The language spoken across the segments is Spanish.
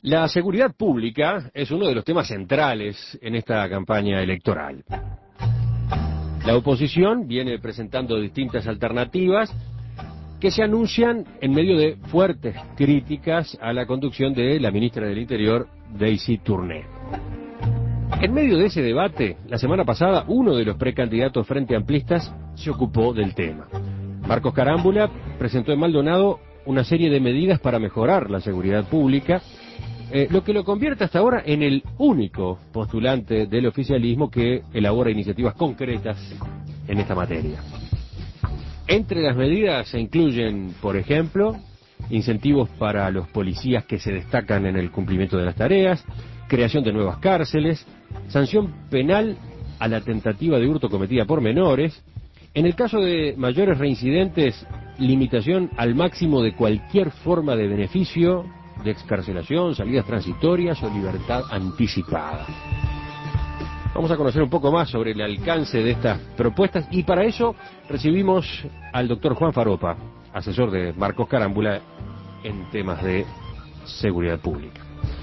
La seguridad pública es uno de los temas centrales en esta campaña electoral. La oposición viene presentando distintas alternativas que se anuncian en medio de fuertes críticas a la conducción de la ministra del Interior, Daisy Tourné. En medio de ese debate, la semana pasada, uno de los precandidatos frente amplistas se ocupó del tema. Marcos Carámbula presentó en Maldonado una serie de medidas para mejorar la seguridad pública, lo que lo convierte hasta ahora en el único postulante del oficialismo que elabora iniciativas concretas en esta materia. Entre las medidas se incluyen, por ejemplo, incentivos para los policías que se destacan en el cumplimiento de las tareas, creación de nuevas cárceles, sanción penal a la tentativa de hurto cometida por menores, en el caso de mayores reincidentes, limitación al máximo de cualquier forma de beneficio, de excarcelación, salidas transitorias o libertad anticipada. Vamos a conocer un poco más sobre el alcance de estas propuestas y para eso recibimos al doctor Juan Faropa, asesor de Marcos Carámbula en temas de seguridad pública.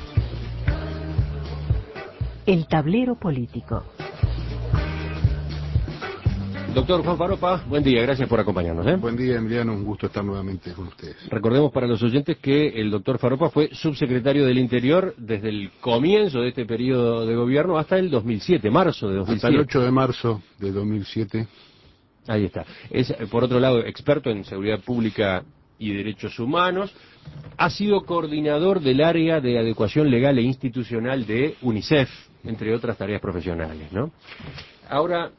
El tablero político. Doctor Juan Faropa, buen día, gracias por acompañarnos. Buen día, Emiliano, un gusto estar nuevamente con ustedes. Recordemos para los oyentes que el doctor Faropa fue subsecretario del Interior desde el comienzo de este periodo de gobierno hasta el 2007, marzo de 2007. Hasta el 8 de marzo de 2007. Ahí está. Es, por otro lado, experto en seguridad pública y derechos humanos. Ha sido coordinador del área de adecuación legal e institucional de UNICEF, entre otras tareas profesionales, ¿no? Ahora,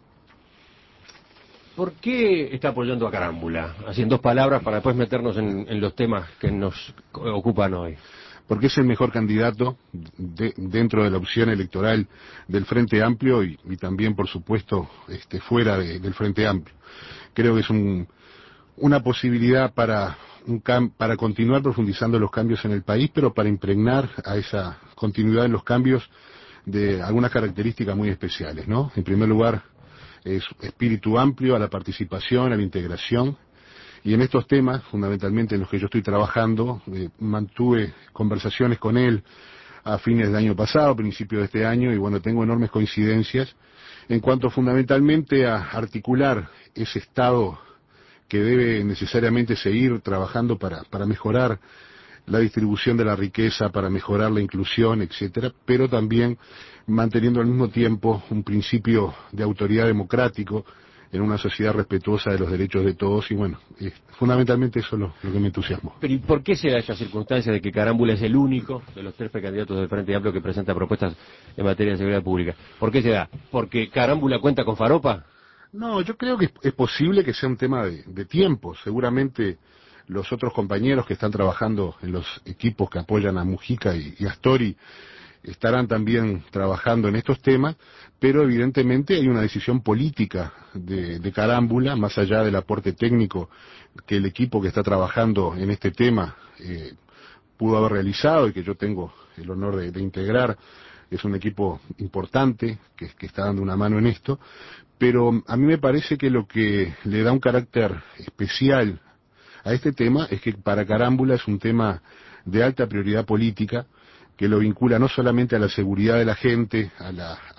¿por qué está apoyando a Carámbula? Así en dos palabras para después meternos en los temas que nos ocupan hoy. Porque es el mejor candidato dentro de la opción electoral del Frente Amplio y también, por supuesto, fuera del Frente Amplio. Creo que es una posibilidad para continuar profundizando los cambios en el país, pero para impregnar a esa continuidad en los cambios de algunas características muy especiales, ¿no? En primer lugar, es espíritu amplio a la participación, a la integración, y en estos temas, fundamentalmente en los que yo estoy trabajando, mantuve conversaciones con él a fines del año pasado, principios de este año, y bueno, tengo enormes coincidencias en cuanto fundamentalmente a articular ese Estado que debe necesariamente seguir trabajando para mejorar la distribución de la riqueza, para mejorar la inclusión, etcétera, pero también manteniendo al mismo tiempo un principio de autoridad democrático en una sociedad respetuosa de los derechos de todos y bueno, fundamentalmente eso es lo que me entusiasmó. Pero ¿y por qué se da esa circunstancia de que Carámbula es el único de los tres precandidatos del Frente Amplio que presenta propuestas en materia de seguridad pública? ¿Por qué se da? ¿Porque Carámbula cuenta con Faropa? No, yo creo que es posible que sea un tema de tiempo. Seguramente los otros compañeros que están trabajando en los equipos que apoyan a Mujica y Astori estarán también trabajando en estos temas, pero evidentemente hay una decisión política de Carámbula, más allá del aporte técnico que el equipo que está trabajando en este tema pudo haber realizado y que yo tengo el honor de integrar. Es un equipo importante que está dando una mano en esto, pero a mí me parece que lo que le da un carácter especial a este tema es que para Carámbula es un tema de alta prioridad política que lo vincula no solamente a la seguridad de la gente, a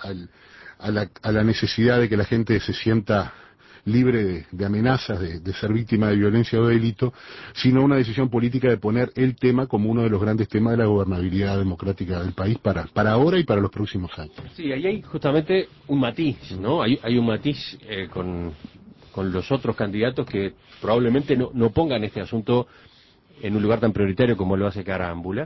la necesidad de que la gente se sienta libre de amenazas, de ser víctima de violencia o de delito, sino una decisión política de poner el tema como uno de los grandes temas de la gobernabilidad democrática del país para ahora y para los próximos años. Sí, ahí hay justamente un matiz, ¿no? Hay un matiz con los otros candidatos que probablemente no pongan este asunto en un lugar tan prioritario como lo hace Carámbula.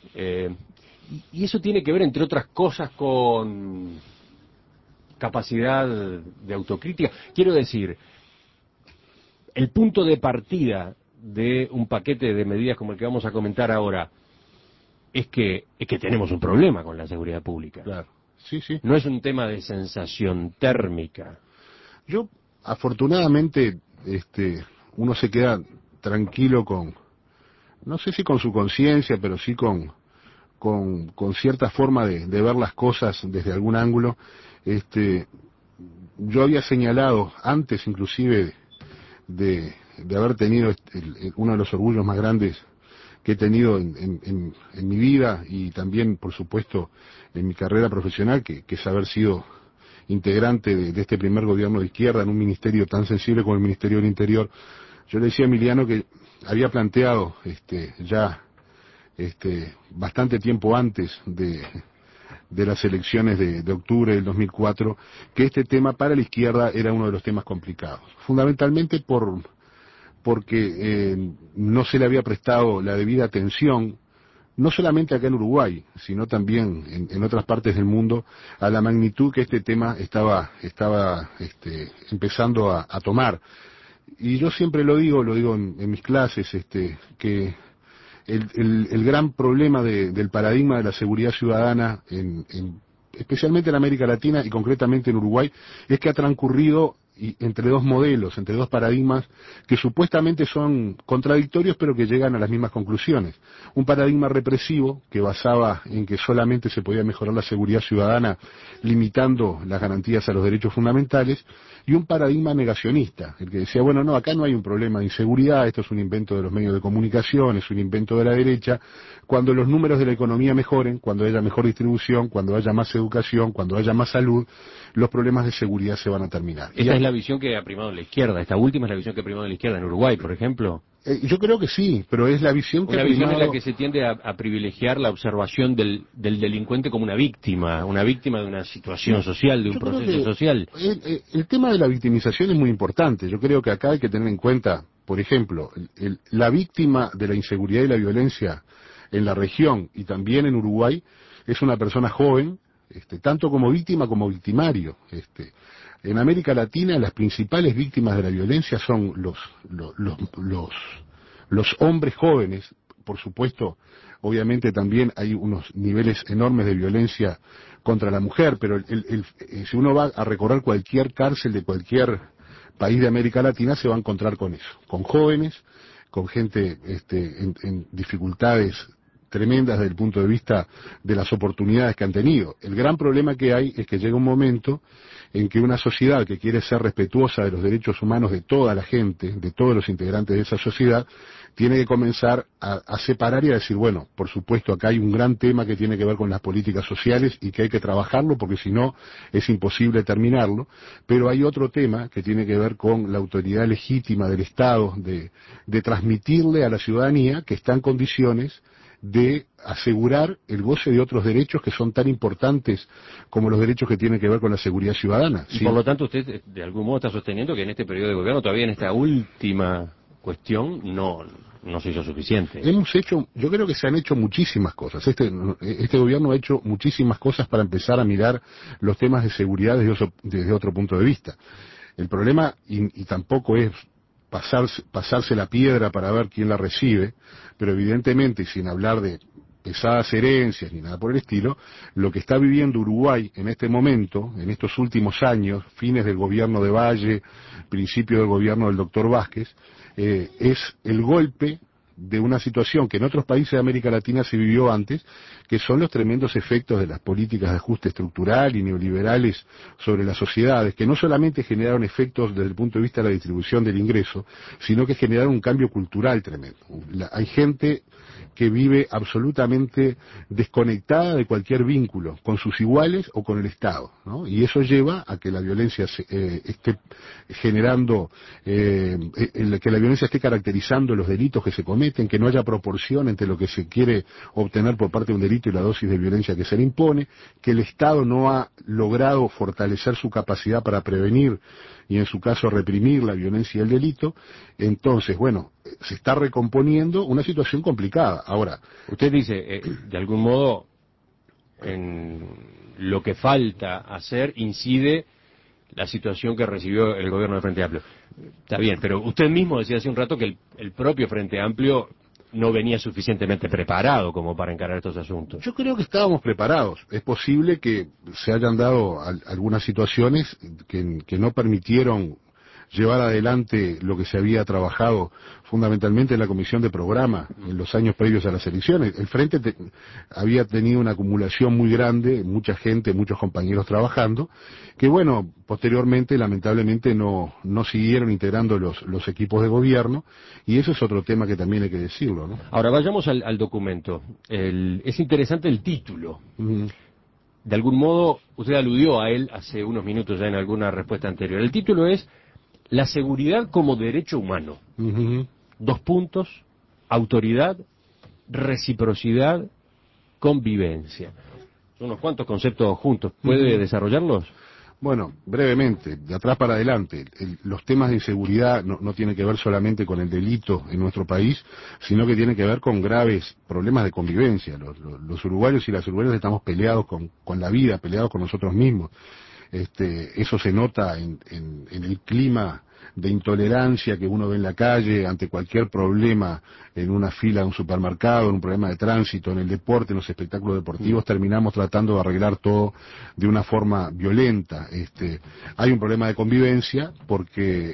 Y eso tiene que ver, entre otras cosas, con capacidad de autocrítica. Quiero decir, el punto de partida de un paquete de medidas como el que vamos a comentar ahora es que tenemos un problema con la seguridad pública. Claro, sí, sí. No es un tema de sensación térmica. Yo, afortunadamente, uno se queda tranquilo no sé si con su conciencia, pero sí con cierta forma de ver las cosas desde algún ángulo. Yo había señalado antes inclusive de haber tenido uno de los orgullos más grandes he tenido en mi vida y también, por supuesto, en mi carrera profesional, que es haber sido integrante de este primer gobierno de izquierda en un ministerio tan sensible como el Ministerio del Interior. Yo le decía a Emiliano que había planteado ya bastante tiempo antes de las elecciones de octubre del 2004, que este tema para la izquierda era uno de los temas complicados, fundamentalmente porque no se le había prestado la debida atención, no solamente acá en Uruguay, sino también en otras partes del mundo, a la magnitud que este tema estaba empezando a tomar. Y yo siempre lo digo en mis clases, que el gran problema del paradigma de la seguridad ciudadana, especialmente en América Latina y concretamente en Uruguay, es que ha transcurrido entre dos modelos, entre dos paradigmas que supuestamente son contradictorios pero que llegan a las mismas conclusiones. Un paradigma represivo que basaba en que solamente se podía mejorar la seguridad ciudadana limitando las garantías a los derechos fundamentales, y un paradigma negacionista, el que decía, bueno, no, acá no hay un problema de inseguridad, esto es un invento de los medios de comunicación, es un invento de la derecha. Cuando los números de la economía mejoren, cuando haya mejor distribución, cuando haya más educación, cuando haya más salud, los problemas de seguridad se van a terminar. Esta es la visión que ha primado en la izquierda, esta última es la visión que ha primado en la izquierda en Uruguay, por ejemplo. Yo creo que sí, pero es la visión que una ha primado... visión en la que se tiende a privilegiar la observación del delincuente como una víctima de una situación social, de un proceso social. El tema de la victimización es muy importante. Yo creo que acá hay que tener en cuenta, por ejemplo, la víctima de la inseguridad y la violencia en la región y también en Uruguay es una persona joven, tanto como víctima como victimario. En América Latina las principales víctimas de la violencia son los hombres jóvenes. Por supuesto, obviamente también hay unos niveles enormes de violencia contra la mujer, pero si uno va a recorrer cualquier cárcel de cualquier país de América Latina se va a encontrar con eso, con jóvenes, con gente en dificultades tremendas desde el punto de vista de las oportunidades que han tenido. El gran problema que hay es que llega un momento en que una sociedad que quiere ser respetuosa de los derechos humanos de toda la gente, de todos los integrantes de esa sociedad, tiene que comenzar a separar y a decir, bueno, por supuesto acá hay un gran tema que tiene que ver con las políticas sociales y que hay que trabajarlo porque si no es imposible terminarlo, pero hay otro tema que tiene que ver con la autoridad legítima del Estado de transmitirle a la ciudadanía que está en condiciones de asegurar el goce de otros derechos que son tan importantes como los derechos que tienen que ver con la seguridad ciudadana. Y por lo tanto usted de algún modo está sosteniendo que en este periodo de gobierno, todavía en esta última cuestión, no se hizo suficiente. Yo creo que se han hecho muchísimas cosas. Este gobierno ha hecho muchísimas cosas para empezar a mirar los temas de seguridad desde otro punto de vista. El problema, y tampoco es pasarse la piedra para ver quién la recibe, pero evidentemente, sin hablar de pesadas herencias ni nada por el estilo, lo que está viviendo Uruguay en este momento, en estos últimos años, fines del gobierno de Valle, principio del gobierno del doctor Vázquez, es el golpe de una situación que en otros países de América Latina se vivió antes, que son los tremendos efectos de las políticas de ajuste estructural y neoliberales sobre las sociedades, que no solamente generaron efectos desde el punto de vista de la distribución del ingreso, sino que generaron un cambio cultural tremendo. Hay gente que vive absolutamente desconectada de cualquier vínculo con sus iguales o con el Estado, ¿no? Y eso lleva a que la violencia esté generando, que la violencia esté caracterizando los delitos que se cometen, que no haya proporción entre lo que se quiere obtener por parte de un delito y la dosis de violencia que se le impone, que el Estado no ha logrado fortalecer su capacidad para prevenir y en su caso reprimir la violencia y el delito. Entonces, bueno, se está recomponiendo una situación complicada. Ahora, usted dice, de algún modo, en lo que falta hacer incide la situación que recibió el gobierno del Frente Amplio. Está bien, pero usted mismo decía hace un rato que el propio Frente Amplio no venía suficientemente preparado como para encarar estos asuntos. Yo creo que estábamos preparados. Es posible que se hayan dado algunas situaciones que no permitieron llevar adelante lo que se había trabajado fundamentalmente en la Comisión de Programa en los años previos a las elecciones. El Frente había tenido una acumulación muy grande, mucha gente, muchos compañeros trabajando, que bueno, posteriormente lamentablemente no siguieron integrando los equipos de gobierno, y eso es otro tema que también hay que decirlo, ¿no? Ahora vayamos al documento. Es interesante el título. De algún modo, usted aludió a él hace unos minutos ya en alguna respuesta anterior. El título es La seguridad como derecho humano. Dos puntos: autoridad, reciprocidad, convivencia. Son unos cuantos conceptos juntos. ¿Puede desarrollarlos? Bueno, brevemente, de atrás para adelante, los temas de inseguridad no tienen que ver solamente con el delito en nuestro país, sino que tienen que ver con graves problemas de convivencia. Los uruguayos y las uruguayas estamos peleados con la vida, peleados con nosotros mismos. Eso se nota en el clima de intolerancia que uno ve en la calle ante cualquier problema, en una fila de un supermercado, en un problema de tránsito, en el deporte, en los espectáculos deportivos. Terminamos tratando de arreglar todo de una forma violenta. Hay un problema de convivencia porque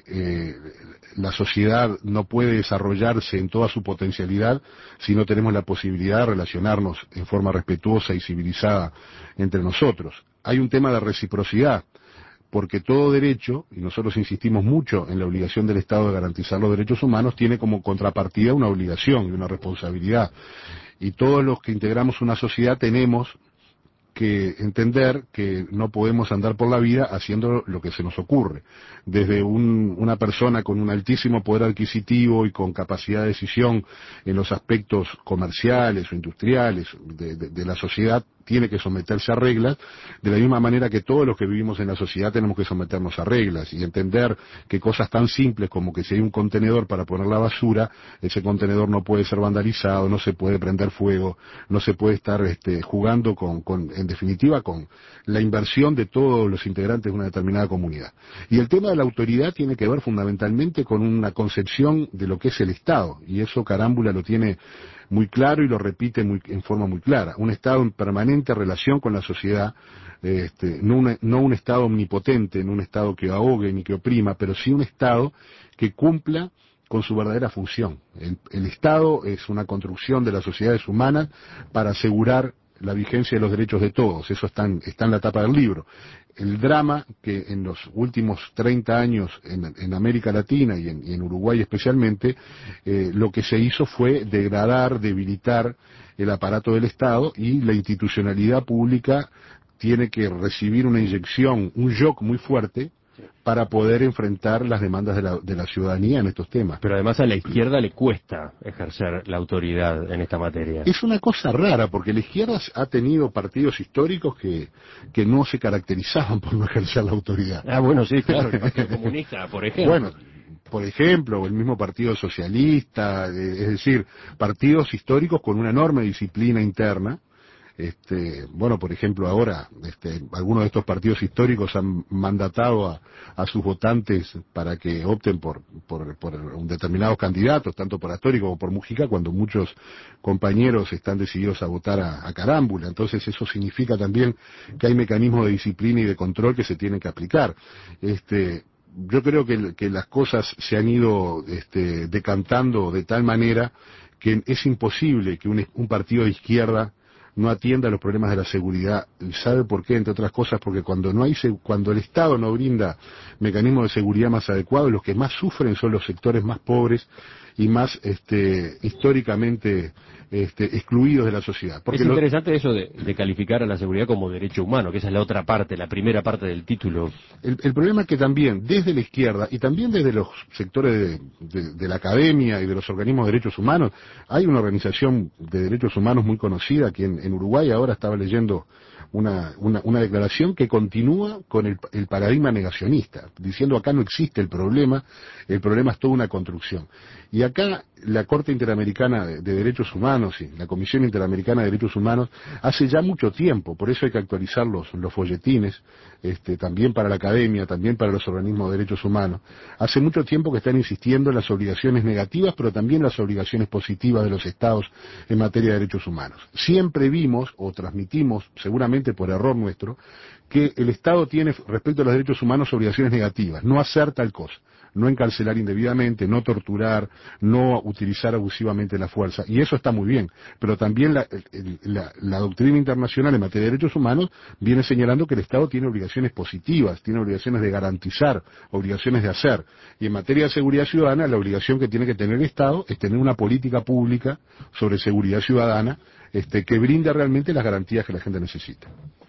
la sociedad no puede desarrollarse en toda su potencialidad si no tenemos la posibilidad de relacionarnos en forma respetuosa y civilizada entre nosotros. Hay un tema de reciprocidad, porque todo derecho, y nosotros insistimos mucho en la obligación del Estado de garantizar los derechos humanos, tiene como contrapartida una obligación y una responsabilidad. Y todos los que integramos una sociedad tenemos que entender que no podemos andar por la vida haciendo lo que se nos ocurre. Desde una persona con un altísimo poder adquisitivo y con capacidad de decisión en los aspectos comerciales o industriales de la sociedad, tiene que someterse a reglas, de la misma manera que todos los que vivimos en la sociedad tenemos que someternos a reglas y entender que cosas tan simples como que si hay un contenedor para poner la basura, ese contenedor no puede ser vandalizado, no se puede prender fuego, no se puede estar jugando en definitiva con la inversión de todos los integrantes de una determinada comunidad. Y el tema de la autoridad tiene que ver fundamentalmente con una concepción de lo que es el Estado, y eso Carámbula lo tiene muy claro y lo repite en forma muy clara. Un Estado en permanente relación con la sociedad, no un Estado omnipotente, no un Estado que ahogue ni que oprima, pero sí un Estado que cumpla con su verdadera función. El Estado es una construcción de las sociedades humanas para asegurar la vigencia de los derechos de todos. Eso está en la tapa del libro. El drama que en los últimos 30 años en América Latina y en Uruguay especialmente, lo que se hizo fue degradar, debilitar el aparato del Estado, y la institucionalidad pública tiene que recibir una inyección, un shock muy fuerte para poder enfrentar las demandas de la ciudadanía en estos temas. Pero además a la izquierda le cuesta ejercer la autoridad en esta materia. Es una cosa rara, porque la izquierda ha tenido partidos históricos que no se caracterizaban por no ejercer la autoridad. Ah, bueno, sí, claro, el Partido Comunista, por ejemplo. Bueno, por ejemplo, el mismo Partido Socialista, es decir, partidos históricos con una enorme disciplina interna. Bueno, por ejemplo, ahora algunos de estos partidos históricos han mandatado a sus votantes para que opten por un determinado candidato, tanto por Astori como por Mujica, cuando muchos compañeros están decididos a votar a Carámbula. Entonces eso significa también que hay mecanismos de disciplina y de control que se tienen que aplicar. Yo creo que las cosas se han ido decantando de tal manera que es imposible que un partido de izquierda no atienda a los problemas de la seguridad. ¿Sabe por qué? Entre otras cosas porque cuando el Estado no brinda mecanismos de seguridad más adecuados, los que más sufren son los sectores más pobres y más históricamente excluidos de la sociedad. Porque es interesante eso de calificar a la seguridad como derecho humano, que esa es la otra parte, la primera parte del título. El problema es que también desde la izquierda y también desde los sectores de la academia y de los organismos de derechos humanos, hay una organización de derechos humanos muy conocida que en Uruguay ahora estaba leyendo una declaración que continúa con el paradigma negacionista, diciendo acá no existe el problema es toda una construcción. Y acá la Corte Interamericana de Derechos Humanos y la Comisión Interamericana de Derechos Humanos hace ya mucho tiempo, por eso hay que actualizar los folletines, también para la academia, también para los organismos de derechos humanos, hace mucho tiempo que están insistiendo en las obligaciones negativas, pero también las obligaciones positivas de los estados en materia de derechos humanos. Siempre vimos o transmitimos, seguramente por error nuestro, que el Estado tiene respecto a los derechos humanos obligaciones negativas, no hacer tal cosa. no encarcelar indebidamente, no torturar, no utilizar abusivamente la fuerza. Y eso está muy bien, pero también la doctrina internacional en materia de derechos humanos viene señalando que el Estado tiene obligaciones positivas, tiene obligaciones de garantizar, obligaciones de hacer. Y en materia de seguridad ciudadana, la obligación que tiene que tener el Estado es tener una política pública sobre seguridad ciudadana que brinde realmente las garantías que la gente necesita.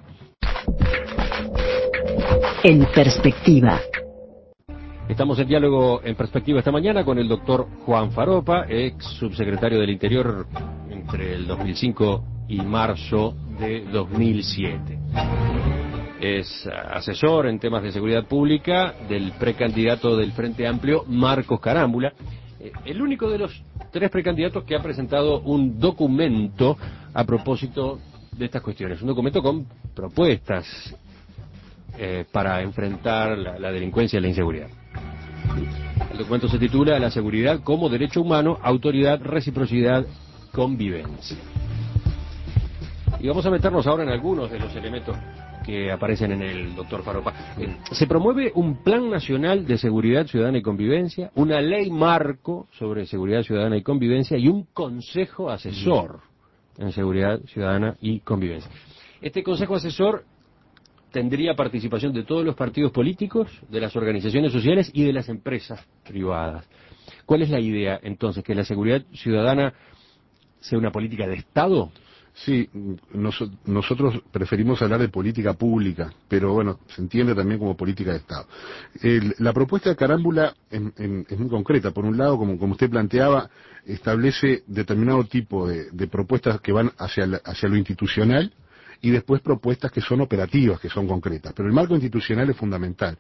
En perspectiva. Estamos en diálogo en perspectiva esta mañana con el doctor Juan Faropa, ex subsecretario del Interior entre el 2005 y marzo de 2007. Es asesor en temas de seguridad pública del precandidato del Frente Amplio, Marcos Carámbula, el único de los 3 precandidatos que ha presentado un documento a propósito de estas cuestiones, un documento con propuestas para enfrentar la delincuencia y la inseguridad. El documento se titula La seguridad como derecho humano, autoridad, reciprocidad, convivencia. Y vamos a meternos ahora en algunos de los elementos que aparecen en el doctor Faropa. Se promueve un Plan Nacional de Seguridad Ciudadana y Convivencia, una ley marco sobre seguridad ciudadana y convivencia y un consejo asesor en seguridad ciudadana y convivencia. Este consejo asesor tendría participación de todos los partidos políticos, de las organizaciones sociales y de las empresas privadas. ¿Cuál es la idea, entonces? ¿Que la seguridad ciudadana sea una política de Estado? Sí, nosotros preferimos hablar de política pública, pero bueno, se entiende también como política de Estado. La propuesta de Carámbula es muy concreta. Por un lado, como usted planteaba, establece determinado tipo de propuestas que van hacia lo institucional, y después propuestas que son operativas, que son concretas. Pero el marco institucional es fundamental.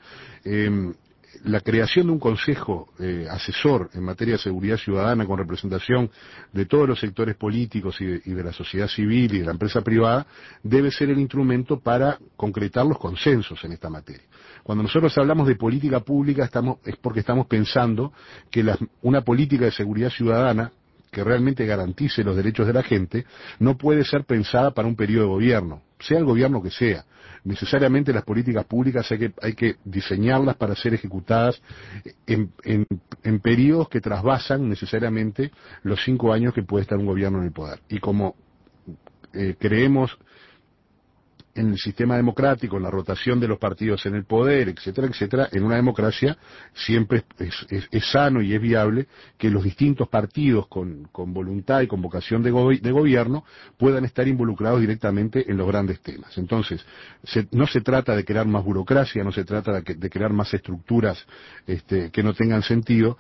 La creación de un consejo asesor en materia de seguridad ciudadana con representación de todos los sectores políticos y de la sociedad civil y de la empresa privada debe ser el instrumento para concretar los consensos en esta materia. Cuando nosotros hablamos de política pública es porque estamos pensando que una política de seguridad ciudadana que realmente garantice los derechos de la gente, no puede ser pensada para un periodo de gobierno, sea el gobierno que sea. Necesariamente las políticas públicas hay que diseñarlas para ser ejecutadas en periodos que trasvasan necesariamente los 5 años que puede estar un gobierno en el poder. Y como creemos en el sistema democrático, en la rotación de los partidos en el poder, etcétera, etcétera, en una democracia siempre es sano y es viable que los distintos partidos con voluntad y con vocación de gobierno puedan estar involucrados directamente en los grandes temas. Entonces, no se trata de crear más burocracia, no se trata de crear más estructuras que no tengan sentido,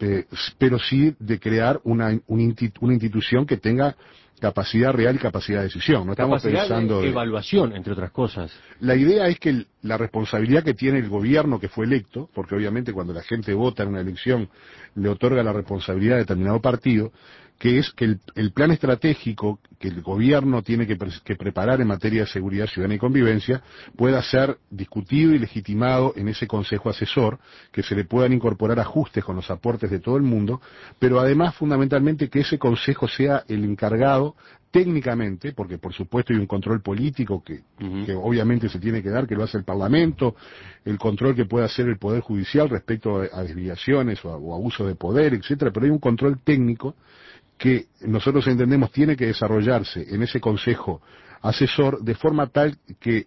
pero sí de crear una institución que tenga capacidad real y capacidad de decisión. No estamos pensando de evaluación, entre otras cosas. La idea es que la responsabilidad que tiene el gobierno que fue electo, porque obviamente cuando la gente vota en una elección le otorga la responsabilidad a determinado partido, que es que el plan estratégico que el gobierno tiene que preparar en materia de seguridad ciudadana y convivencia pueda ser discutido y legitimado en ese consejo asesor, que se le puedan incorporar ajustes con los aportes de todo el mundo, pero además fundamentalmente que ese consejo sea el encargado técnicamente, porque por supuesto hay un control político que obviamente se tiene que dar, que lo hace el Parlamento, el control que puede hacer el Poder Judicial respecto a desviaciones o abuso de poder, etcétera, pero hay un control técnico que nosotros entendemos tiene que desarrollarse en ese consejo asesor de forma tal que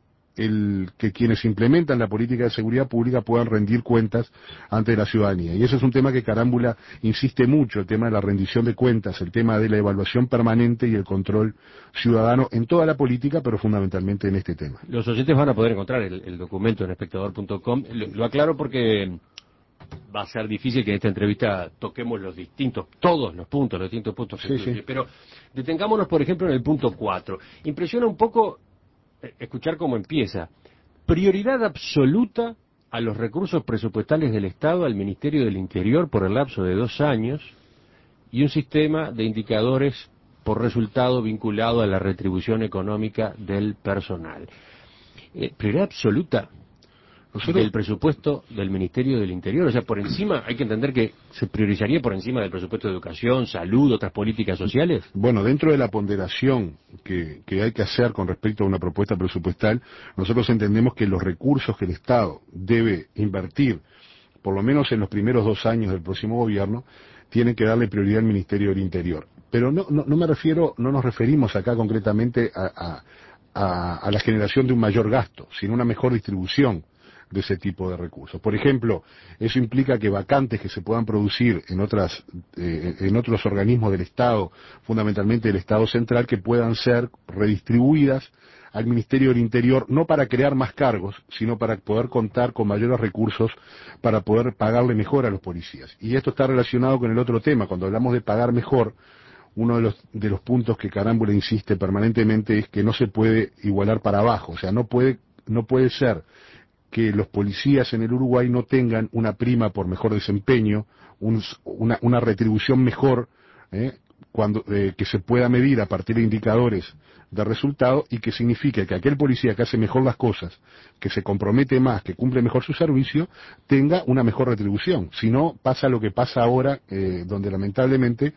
quienes implementan la política de seguridad pública puedan rendir cuentas ante la ciudadanía. Y ese es un tema que Carámbula insiste mucho, el tema de la rendición de cuentas, el tema de la evaluación permanente y el control ciudadano en toda la política, pero fundamentalmente en este tema. Los oyentes van a poder encontrar el documento en espectador.com. Lo aclaro porque va a ser difícil que en esta entrevista toquemos todos los distintos puntos. Sí. Pero detengámonos, por ejemplo, en el punto 4. Impresiona un poco escuchar cómo empieza. Prioridad absoluta a los recursos presupuestales del Estado al Ministerio del Interior por el lapso de 2 años y un sistema de indicadores por resultado vinculado a la retribución económica del personal. Prioridad absoluta del presupuesto del Ministerio del Interior. O sea, por encima, hay que entender que se priorizaría por encima del presupuesto de educación, salud, otras políticas sociales. Bueno, dentro de la ponderación que hay que hacer con respecto a una propuesta presupuestal, nosotros entendemos que los recursos que el Estado debe invertir por lo menos en los primeros 2 años del próximo gobierno, tienen que darle prioridad al Ministerio del Interior. Pero no nos referimos acá concretamente a la generación de un mayor gasto, sino una mejor distribución de ese tipo de recursos. Por ejemplo, eso implica que vacantes que se puedan producir en otros organismos del Estado, fundamentalmente del Estado central, que puedan ser redistribuidas al Ministerio del Interior, no para crear más cargos, sino para poder contar con mayores recursos para poder pagarle mejor a los policías. Y esto está relacionado con el otro tema. Cuando hablamos de pagar mejor, uno de los puntos que Carámbula insiste permanentemente es que no se puede igualar para abajo. O sea, no puede ser que los policías en el Uruguay no tengan una prima por mejor desempeño, una retribución mejor, que se pueda medir a partir de indicadores de resultado, y que signifique que aquel policía que hace mejor las cosas, que se compromete más, que cumple mejor su servicio, tenga una mejor retribución. Si no, pasa lo que pasa ahora, donde lamentablemente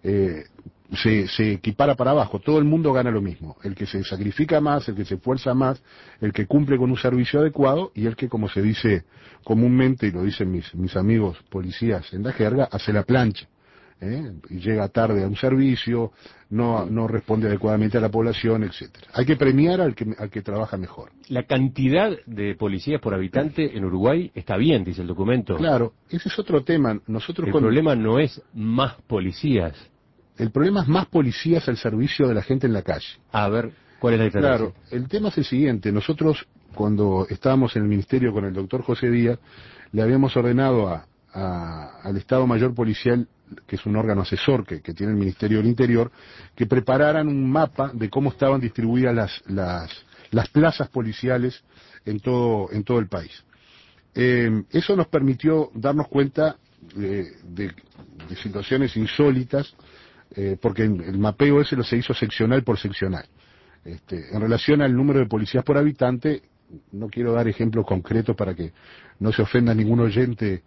se equipara para abajo. Todo el mundo gana lo mismo. El que se sacrifica más, el que se esfuerza más, el que cumple con un servicio adecuado, y el que, como se dice comúnmente, y lo dicen mis amigos policías en la jerga, hace la plancha. Y llega tarde a un servicio, no responde adecuadamente a la población, etcétera. Hay que premiar al que trabaja mejor. La cantidad de policías por habitante en Uruguay está bien, dice el documento. Claro, ese es otro tema. El problema no es más policías. El problema es más policías al servicio de la gente en la calle. A ver, ¿cuál es la diferencia? Claro, el tema es el siguiente. Nosotros, cuando estábamos en el ministerio con el doctor José Díaz, le habíamos ordenado al Estado Mayor Policial, que es un órgano asesor que tiene el Ministerio del Interior, que prepararan un mapa de cómo estaban distribuidas las plazas policiales en todo el país. Eso nos permitió darnos cuenta de situaciones insólitas, porque el mapeo ese se hizo seccional por seccional. En relación al número de policías por habitante, no quiero dar ejemplos concretos para que no se ofenda ningún oyente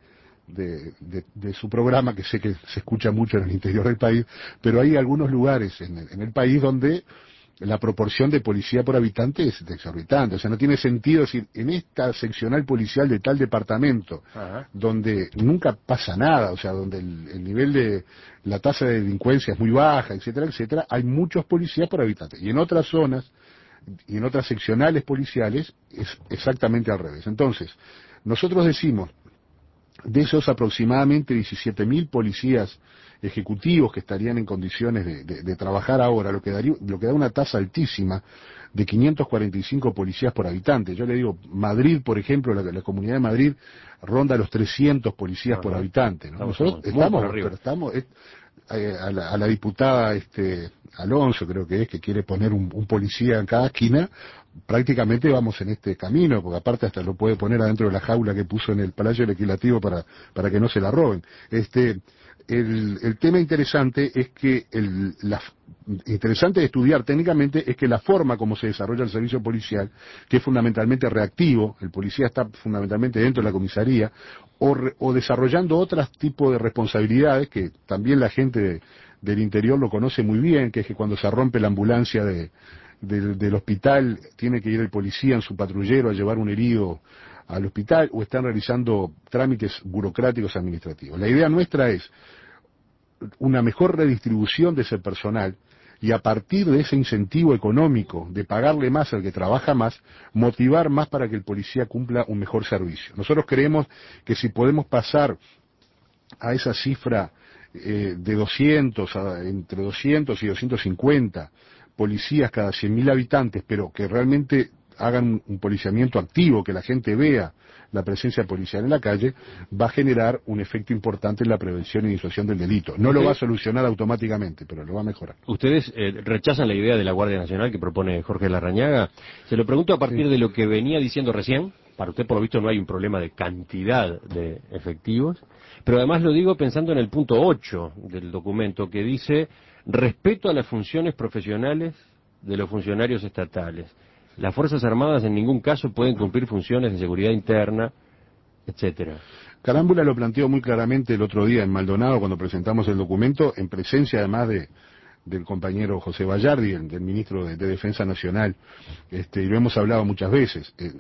de su programa, que sé que se escucha mucho en el interior del país, pero hay algunos lugares en el país donde la proporción de policía por habitante es exorbitante. O sea, no tiene sentido decir, en esta seccional policial de tal departamento, donde nunca pasa nada, o sea, donde el nivel de la tasa de delincuencia es muy baja, etcétera, etcétera, hay muchos policías por habitante. Y en otras zonas, y en otras seccionales policiales, es exactamente al revés. Entonces, nosotros decimos, de esos aproximadamente 17.000 policías ejecutivos que estarían en condiciones de trabajar ahora, lo que da una tasa altísima de 545 policías por habitante. Yo le digo, Madrid, por ejemplo, la Comunidad de Madrid ronda los 300 policías por habitante, ¿no? Nosotros estamos a la diputada Alonso, creo que quiere poner un policía en cada esquina. Prácticamente vamos en este camino, porque aparte hasta lo puede poner adentro de la jaula que puso en el Palacio Legislativo para que no se la roben. El tema interesante es que interesante de estudiar técnicamente es que la forma como se desarrolla el servicio policial, que es fundamentalmente reactivo, el policía está fundamentalmente dentro de la comisaría, o desarrollando otros tipos de responsabilidades que también la gente del interior lo conoce muy bien, que es que cuando se rompe la ambulancia del hospital, tiene que ir el policía en su patrullero a llevar un herido al hospital, o están realizando trámites burocráticos administrativos. La idea nuestra es una mejor redistribución de ese personal, y a partir de ese incentivo económico de pagarle más al que trabaja más, motivar más para que el policía cumpla un mejor servicio. Nosotros creemos que si podemos pasar a esa cifra de 200, entre 200 y 250 policías cada 100.000 habitantes, pero que realmente hagan un policiamiento activo, que la gente vea la presencia policial en la calle, va a generar un efecto importante en la prevención y disuasión del delito. No lo va a solucionar automáticamente, pero lo va a mejorar. ¿Ustedes rechazan la idea de la Guardia Nacional que propone Jorge Larrañaga? Se lo pregunto a partir de lo que venía diciendo recién. Para usted, por lo visto, no hay un problema de cantidad de efectivos, pero además lo digo pensando en el punto 8 del documento, que dice respeto a las funciones profesionales de los funcionarios estatales. Las Fuerzas Armadas en ningún caso pueden cumplir funciones de seguridad interna, etcétera. Carámbula lo planteó muy claramente el otro día en Maldonado cuando presentamos el documento, en presencia además del compañero José Bayardi, del ministro de Defensa Nacional, y lo hemos hablado muchas veces.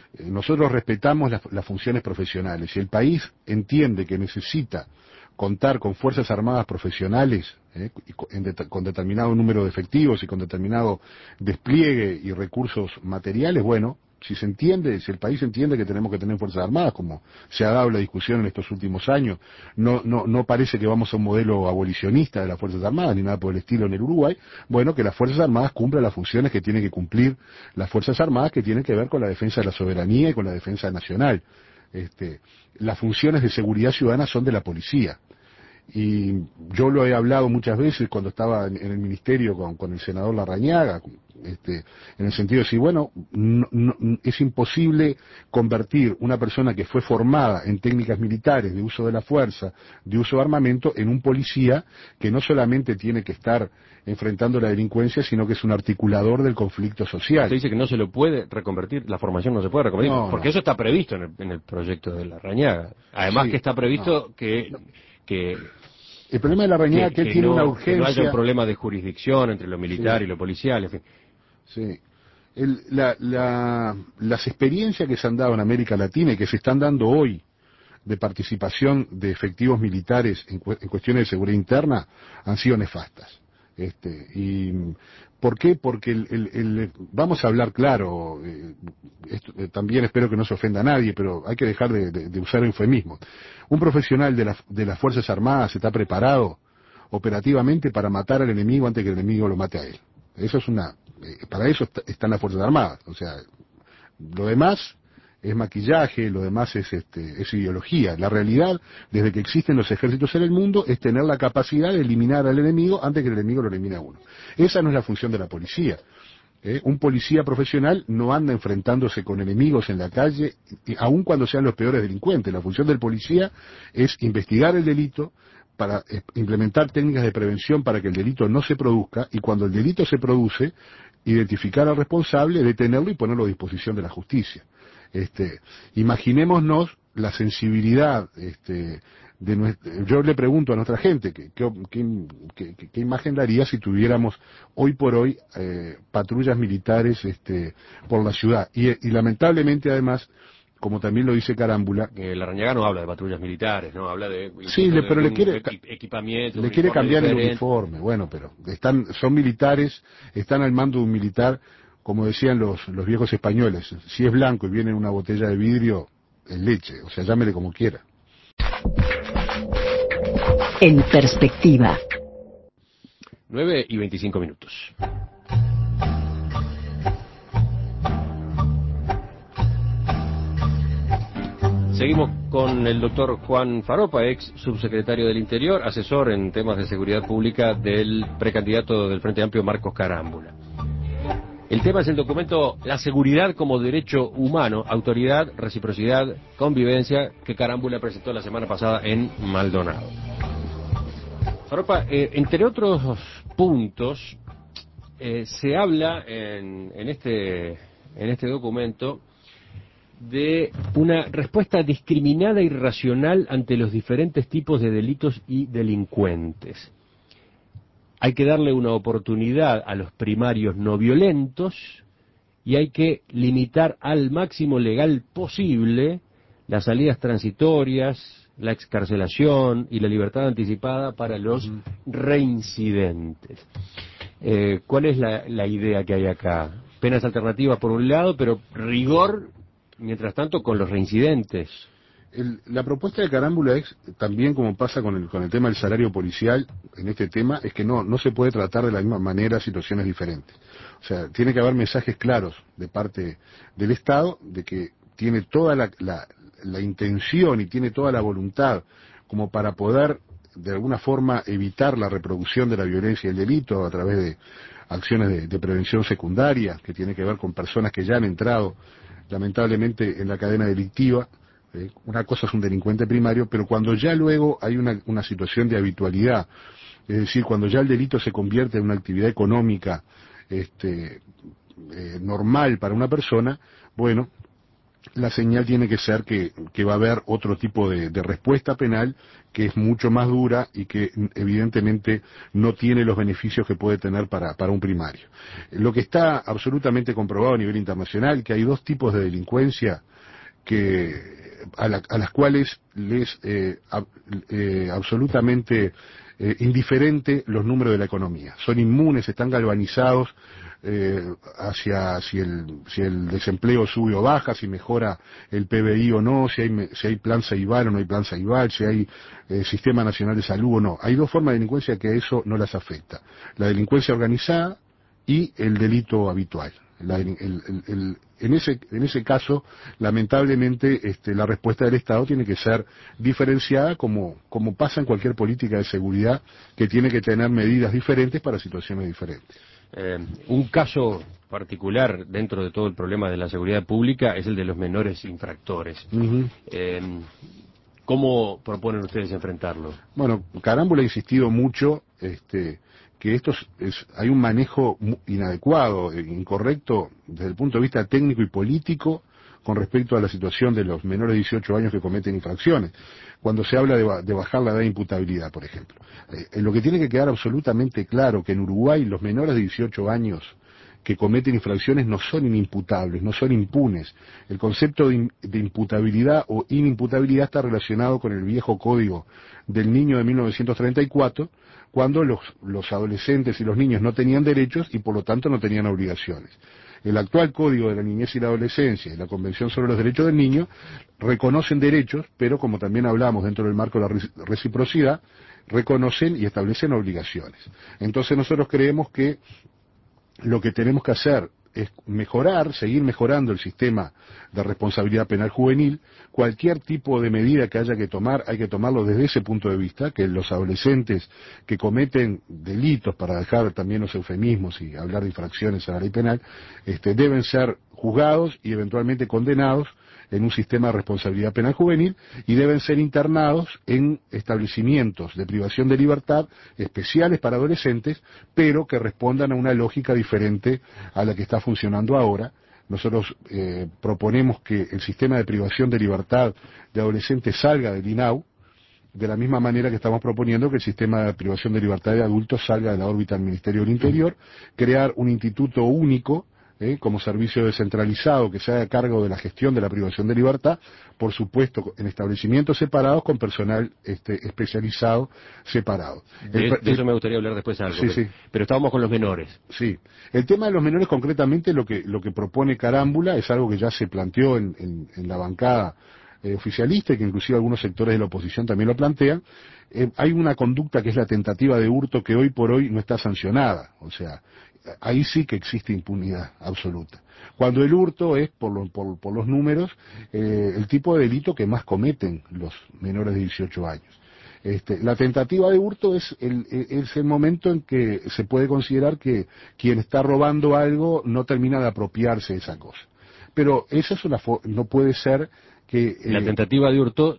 nosotros respetamos las funciones profesionales. Si el país entiende que necesita contar con fuerzas armadas profesionales, con determinado número de efectivos y con determinado despliegue y recursos materiales, bueno, si se entiende, si el país entiende que tenemos que tener fuerzas armadas, como se ha dado la discusión en estos últimos años, no parece que vamos a un modelo abolicionista de las fuerzas armadas ni nada por el estilo en el Uruguay, bueno, que las fuerzas armadas cumplan las funciones que tienen que cumplir las fuerzas armadas, que tienen que ver con la defensa de la soberanía y con la defensa nacional. Las funciones de seguridad ciudadana son de la policía. Y yo lo he hablado muchas veces cuando estaba en el ministerio con el senador Larrañaga, en el sentido de decir, bueno, es imposible convertir una persona que fue formada en técnicas militares de uso de la fuerza, de uso de armamento, en un policía que no solamente tiene que estar enfrentando la delincuencia, sino que es un articulador del conflicto social. Usted dice que no se lo puede reconvertir, la formación no se puede reconvertir, porque eso está previsto en el proyecto de Larrañaga. Además sí, que está previsto que el problema de Larrañaga que tiene una urgencia, que no haya un problema de jurisdicción entre lo militar y lo policial, en fin. Sí. Las experiencias que se han dado en América Latina y que se están dando hoy de participación de efectivos militares en cuestiones de seguridad interna han sido nefastas. ¿Y por qué? Porque vamos a hablar claro, también espero que no se ofenda a nadie, pero hay que dejar de usar eufemismos. Un profesional de las Fuerzas Armadas está preparado operativamente para matar al enemigo antes que el enemigo lo mate a él. Eso es para eso están las Fuerzas Armadas. O sea, lo demás es maquillaje, lo demás es ideología. La realidad, desde que existen los ejércitos en el mundo, es tener la capacidad de eliminar al enemigo antes que el enemigo lo elimine a uno. Esa no es la función de la policía. Un policía profesional no anda enfrentándose con enemigos en la calle, aun cuando sean los peores delincuentes. La función del policía es investigar el delito, para implementar técnicas de prevención para que el delito no se produzca, y cuando el delito se produce, identificar al responsable, detenerlo y ponerlo a disposición de la justicia. Imaginémonos la sensibilidad yo le pregunto a nuestra gente qué imagen daría si tuviéramos hoy por hoy patrullas militares por la ciudad y lamentablemente además, como también lo dice Carámbula, Larrañaga no habla de patrullas militares, no habla de pero le quiere equipamiento, le quiere cambiar el uniforme. Bueno, pero son militares, están al mando de un militar, como decían los viejos españoles, si es blanco y viene en una botella de vidrio, es leche, o sea, llámele como quiera. En perspectiva. 9:25. Seguimos con el doctor Juan Faropa, ex subsecretario del Interior, asesor en temas de seguridad pública del precandidato del Frente Amplio, Marcos Carámbula. El tema es el documento La seguridad como derecho humano, autoridad, reciprocidad, convivencia, que Carámbula presentó la semana pasada en Maldonado. Faropa, entre otros puntos, se habla en este documento de una respuesta discriminada y racional ante los diferentes tipos de delitos y delincuentes. Hay que darle una oportunidad a los primarios no violentos y hay que limitar al máximo legal posible las salidas transitorias, la excarcelación y la libertad anticipada para los reincidentes. ¿Cuál es la idea que hay acá? Penas alternativas por un lado, pero rigor, mientras tanto, con los reincidentes. La propuesta de Carámbula es, también como pasa con el tema del salario policial, en este tema, es que no se puede tratar de la misma manera situaciones diferentes. O sea, tiene que haber mensajes claros de parte del Estado de que tiene toda la intención y tiene toda la voluntad como para poder, de alguna forma, evitar la reproducción de la violencia y el delito a través de acciones de prevención secundaria, que tiene que ver con personas que ya han entrado, lamentablemente, en la cadena delictiva. Una cosa es un delincuente primario, pero cuando ya luego hay una situación de habitualidad, es decir, cuando ya el delito se convierte en una actividad económica normal para una persona, bueno, la señal tiene que ser que va a haber otro tipo de respuesta penal que es mucho más dura y que evidentemente no tiene los beneficios que puede tener para un primario. Lo que está absolutamente comprobado a nivel internacional, que hay dos tipos de delincuencia a las cuales les absolutamente indiferente los números de la economía. Son inmunes, están galvanizados hacia si el desempleo sube o baja, si mejora el PBI o no, si hay plan Ceibal o no hay plan Ceibal, si hay Sistema Nacional de Salud o no. Hay dos formas de delincuencia que a eso no las afecta. La delincuencia organizada y el delito habitual. En ese caso, lamentablemente, la respuesta del Estado tiene que ser diferenciada como pasa en cualquier política de seguridad que tiene que tener medidas diferentes para situaciones diferentes. Un caso particular dentro de todo el problema de la seguridad pública es el de los menores infractores. Uh-huh. ¿Cómo proponen ustedes enfrentarlo? Bueno, Carámbula ha insistido mucho que hay un manejo inadecuado, incorrecto desde el punto de vista técnico y político con respecto a la situación de los menores de 18 años que cometen infracciones. Cuando se habla de bajar la edad de imputabilidad, por ejemplo. Lo que tiene que quedar absolutamente claro que en Uruguay los menores de 18 años que cometen infracciones no son inimputables, no son impunes. El concepto de imputabilidad o inimputabilidad está relacionado con el viejo código del niño de 1934, cuando los adolescentes y los niños no tenían derechos y por lo tanto no tenían obligaciones. El actual Código de la Niñez y la Adolescencia y la Convención sobre los Derechos del Niño reconocen derechos, pero como también hablamos dentro del marco de la reciprocidad, reconocen y establecen obligaciones. Entonces nosotros creemos que lo que tenemos que hacer es seguir mejorando el sistema de responsabilidad penal juvenil. Cualquier tipo de medida que haya que tomar, hay que tomarlo desde ese punto de vista, que los adolescentes que cometen delitos, para dejar también los eufemismos y hablar de infracciones a la ley penal, deben ser juzgados y eventualmente condenados en un sistema de responsabilidad penal juvenil y deben ser internados en establecimientos de privación de libertad especiales para adolescentes, pero que respondan a una lógica diferente a la que está funcionando ahora. Nosotros proponemos que el sistema de privación de libertad de adolescentes salga del INAU, de la misma manera que estamos proponiendo que el sistema de privación de libertad de adultos salga de la órbita del Ministerio del Interior, crear un instituto único como servicio descentralizado que se haga cargo de la gestión de la privación de libertad, por supuesto en establecimientos separados con personal especializado separado. De eso me gustaría hablar después algo, sí. Pero estábamos con los menores. Sí, el tema de los menores concretamente lo que propone Carámbula es algo que ya se planteó en la bancada oficialista y que inclusive algunos sectores de la oposición también lo plantean. Hay una conducta que es la tentativa de hurto que hoy por hoy no está sancionada, o sea, ahí sí que existe impunidad absoluta. Cuando el hurto es, por los números, el tipo de delito que más cometen los menores de 18 años. La tentativa de hurto es el momento en que se puede considerar que quien está robando algo no termina de apropiarse de esa cosa. Pero esa es no puede ser que... La tentativa de hurto,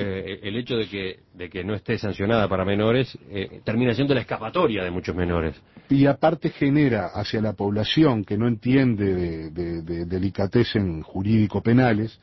el hecho de que no esté sancionada para menores, termina siendo la escapatoria de muchos menores. Y aparte genera hacia la población que no entiende de delicatessen jurídico-penales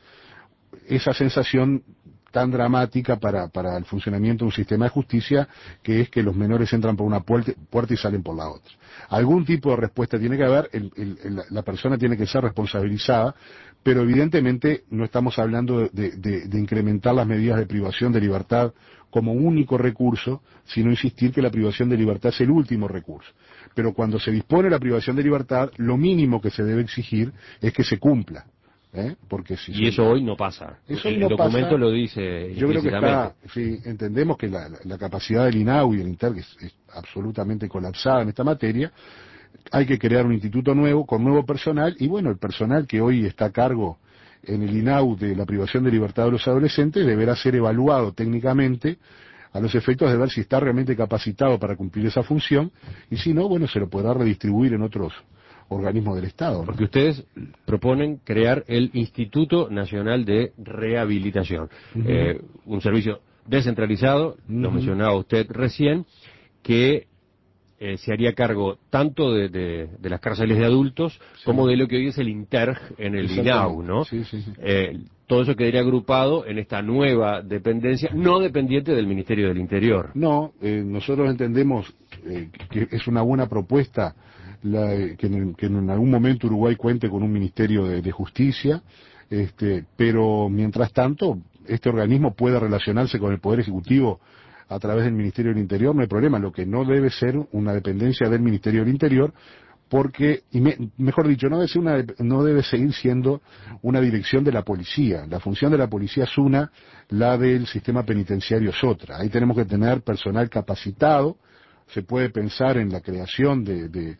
esa sensación tan dramática para el funcionamiento de un sistema de justicia, que es que los menores entran por una puerta y salen por la otra. Algún tipo de respuesta tiene que haber, la persona tiene que ser responsabilizada, pero evidentemente no estamos hablando de incrementar las medidas de privación de libertad como único recurso, sino insistir que la privación de libertad es el último recurso. Pero cuando se dispone la privación de libertad, lo que se debe exigir es que se cumpla. Porque y eso hoy no pasa. El documento lo dice. Yo creo que entendemos que la capacidad del INAU y el INTERC es absolutamente colapsada en esta materia. Hay que crear un instituto nuevo, con nuevo personal, y bueno, el personal que hoy está a cargo en el INAU de la privación de libertad de los adolescentes deberá ser evaluado técnicamente a los efectos de ver si está realmente capacitado para cumplir esa función, y si no, bueno, se lo podrá redistribuir en otros organismos del Estado, ¿no? Porque ustedes proponen crear el Instituto Nacional de Rehabilitación, un servicio descentralizado, lo mencionaba usted recién, que se haría cargo tanto de las cárceles de adultos como de lo que hoy es el INTERG en el INAU, ¿no? Sí, sí, sí. Todo eso quedaría agrupado en esta nueva dependencia, no dependiente del Ministerio del Interior. No, nosotros entendemos que es una buena propuesta que en algún momento Uruguay cuente con un Ministerio de Justicia, pero mientras tanto este organismo puede relacionarse con el Poder Ejecutivo a través del Ministerio del Interior, no hay problema. Lo que no debe ser una dependencia del Ministerio del Interior, porque, mejor dicho, no debe seguir siendo una dirección de la policía. La función de la policía es una, la del sistema penitenciario es otra. Ahí tenemos que tener personal capacitado. Se puede pensar en la creación de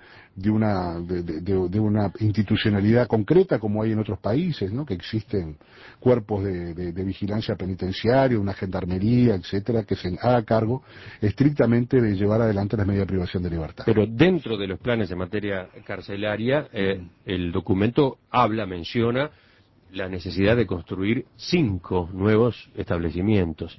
una institucionalidad concreta como hay en otros países, ¿no? Que existen cuerpos de vigilancia penitenciaria, una gendarmería, etcétera, que se haga cargo estrictamente de llevar adelante las medidas de privación de libertad. Pero dentro de los planes en materia carcelaria, el documento menciona la necesidad de construir 5 nuevos establecimientos.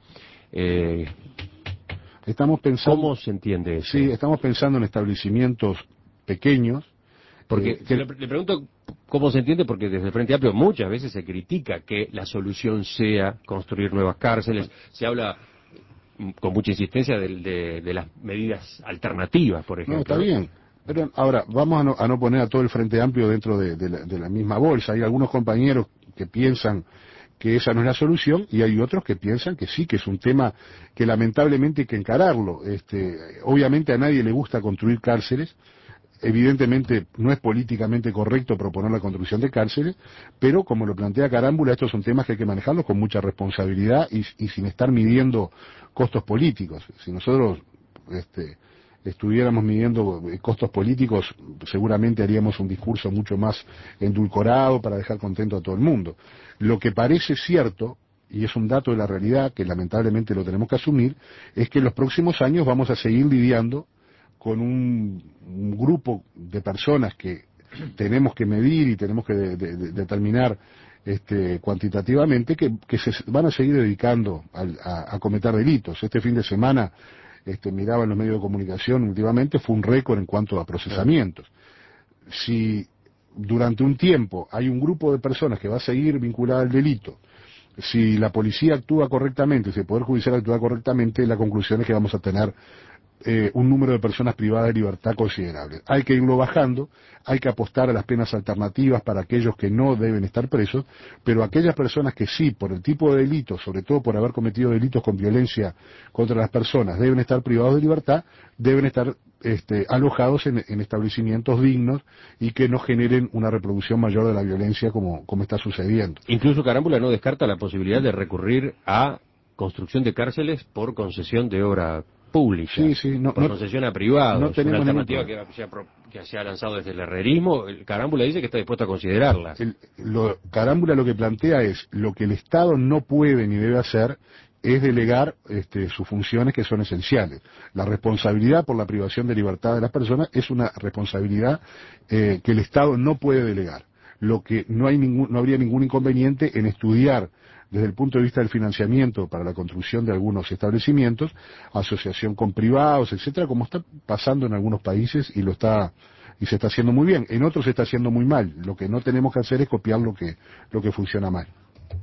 Estamos pensando, ¿Cómo se entiende eso? Sí, estamos pensando en establecimientos pequeños. Porque le pregunto cómo se entiende, porque desde el Frente Amplio muchas veces se critica que la solución sea construir nuevas cárceles. Se habla con mucha insistencia de las medidas alternativas, por ejemplo. No, está bien. Pero ahora, vamos a no poner a todo el Frente Amplio dentro de la misma bolsa. Hay algunos compañeros que piensan que esa no es la solución, y hay otros que piensan que sí, que es un tema que lamentablemente hay que encararlo. Obviamente a nadie le gusta construir cárceles, evidentemente no es políticamente correcto proponer la construcción de cárceles, pero como lo plantea Carámbula, estos son temas que hay que manejarlos con mucha responsabilidad y sin estar midiendo costos políticos. Si nosotros estuviéramos midiendo costos políticos, seguramente haríamos un discurso mucho más endulcorado para dejar contento a todo el mundo. Lo que parece cierto, y es un dato de la realidad que lamentablemente lo tenemos que asumir, es que en los próximos años vamos a seguir lidiando con un grupo de personas que tenemos que medir y tenemos que determinar cuantitativamente que se van a seguir dedicando a cometer delitos. Este fin de semana miraba en los medios de comunicación últimamente, fue un récord en cuanto a procesamientos. Si durante un tiempo hay un grupo de personas que va a seguir vinculada al delito, si la policía actúa correctamente, si el Poder Judicial actúa correctamente, la conclusión es que vamos a tener un número de personas privadas de libertad considerable. Hay que irlo bajando, hay que apostar a las penas alternativas para aquellos que no deben estar presos, pero aquellas personas que sí, por el tipo de delitos, sobre todo por haber cometido delitos con violencia contra las personas, deben estar privados de libertad, deben estar alojados en establecimientos dignos y que no generen una reproducción mayor de la violencia como está sucediendo. Incluso Carámbula no descarta la posibilidad de recurrir a construcción de cárceles por concesión de obra pública, por concesión a privados, una alternativa que se ha lanzado desde el herrerismo. Carámbula dice que está dispuesto a considerarla. Carámbula lo que plantea es, lo que el Estado no puede ni debe hacer es delegar sus funciones que son esenciales. La responsabilidad por la privación de libertad de las personas es una responsabilidad que el Estado no puede delegar. Lo que no habría ningún inconveniente en estudiar desde el punto de vista del financiamiento para la construcción de algunos establecimientos, asociación con privados, etcétera, como está pasando en algunos países y se está haciendo muy bien. En otros se está haciendo muy mal. Lo que no tenemos que hacer es copiar lo que funciona mal.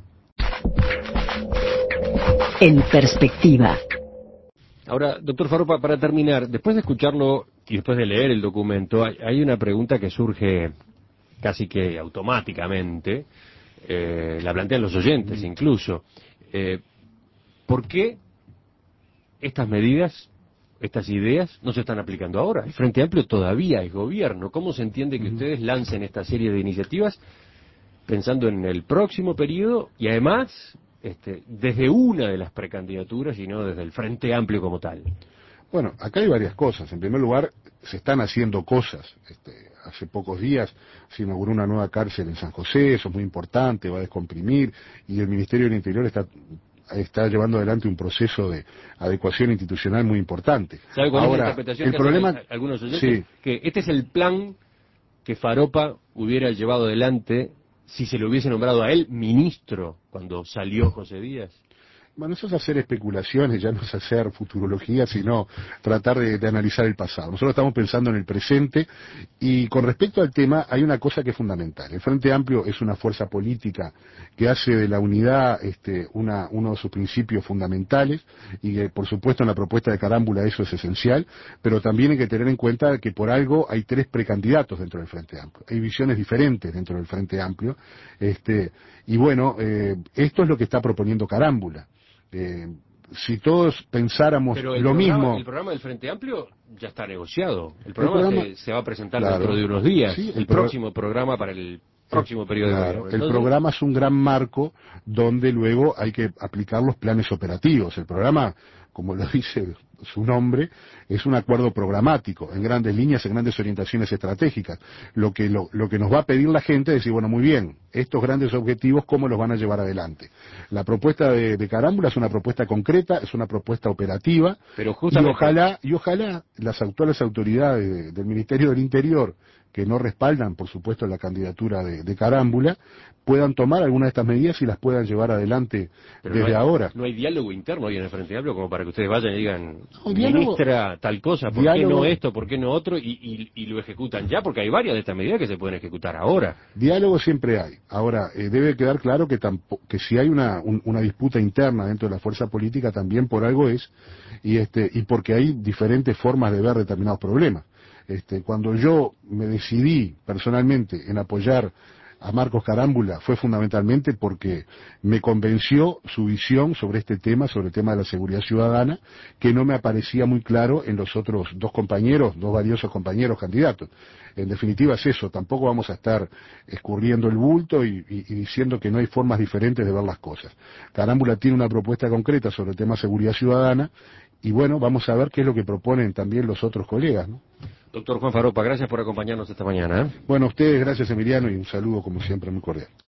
En perspectiva. Ahora, doctor Faropa, para terminar, después de escucharlo y después de leer el documento, hay una pregunta que surge casi que automáticamente. La plantean los oyentes incluso. ¿Por qué estas medidas, estas ideas, no se están aplicando ahora? El Frente Amplio todavía es gobierno. ¿Cómo se entiende que ustedes lancen esta serie de iniciativas pensando en el próximo periodo y además desde una de las precandidaturas y no desde el Frente Amplio como tal? Bueno, acá hay varias cosas. En primer lugar, se están haciendo cosas. Hace pocos días se inauguró una nueva cárcel en San José, eso es muy importante, va a descomprimir, y el Ministerio del Interior está llevando adelante un proceso de adecuación institucional muy importante. ¿Sabe cuál Ahora, es la interpretación el que problema, hacen algunos oyentes? sí, Que este es el plan que Faropa hubiera llevado adelante si se le hubiese nombrado a él ministro cuando salió José Díaz. Bueno, eso es hacer especulaciones, ya no es hacer futurología, sino tratar de analizar el pasado. Nosotros estamos pensando en el presente y con respecto al tema hay una cosa que es fundamental. El Frente Amplio es una fuerza política que hace de la unidad uno de sus principios fundamentales y que por supuesto en la propuesta de Carámbula eso es esencial, pero también hay que tener en cuenta que por algo hay 3 precandidatos dentro del Frente Amplio. Hay visiones diferentes dentro del Frente Amplio y bueno, esto es lo que está proponiendo Carámbula. Si todos pensáramos Pero lo mismo. El programa del Frente Amplio ya está negociado. El programa se va a presentar dentro de unos días. Sí, el próximo programa para el próximo periodo de gobierno. El programa es un gran marco donde luego hay que aplicar los planes operativos. El programa, como lo dice su nombre, es un acuerdo programático, en grandes líneas, en grandes orientaciones estratégicas. Lo que nos va a pedir la gente es decir, bueno, muy bien, estos grandes objetivos, ¿cómo los van a llevar adelante? La propuesta de Carámbula es una propuesta concreta, es una propuesta operativa, pero justamente... y ojalá las actuales autoridades del Ministerio del Interior, que no respaldan, por supuesto, la candidatura de Carámbula, puedan tomar algunas de estas medidas y las puedan llevar adelante desde ahora. ¿No hay diálogo interno hoy en el Frente Amplio como para que ustedes vayan y digan, ministra tal cosa, ¿por qué no esto, por qué no otro? Y lo ejecutan ya, porque hay varias de estas medidas que se pueden ejecutar ahora. Diálogo siempre hay. Ahora, debe quedar claro que si hay una disputa interna dentro de la fuerza política, también por algo es, y porque hay diferentes formas de ver determinados problemas. Cuando yo me decidí personalmente en apoyar a Marcos Carámbula fue fundamentalmente porque me convenció su visión sobre este tema, sobre el tema de la seguridad ciudadana, que no me aparecía muy claro en los otros dos valiosos compañeros candidatos. En definitiva es eso, tampoco vamos a estar escurriendo el bulto y diciendo que no hay formas diferentes de ver las cosas. Carámbula tiene una propuesta concreta sobre el tema de seguridad ciudadana y bueno, vamos a ver qué es lo que proponen también los otros colegas, ¿no? Doctor Juan Faropa, gracias por acompañarnos esta mañana. Bueno, a ustedes, gracias Emiliano, y un saludo como siempre muy cordial.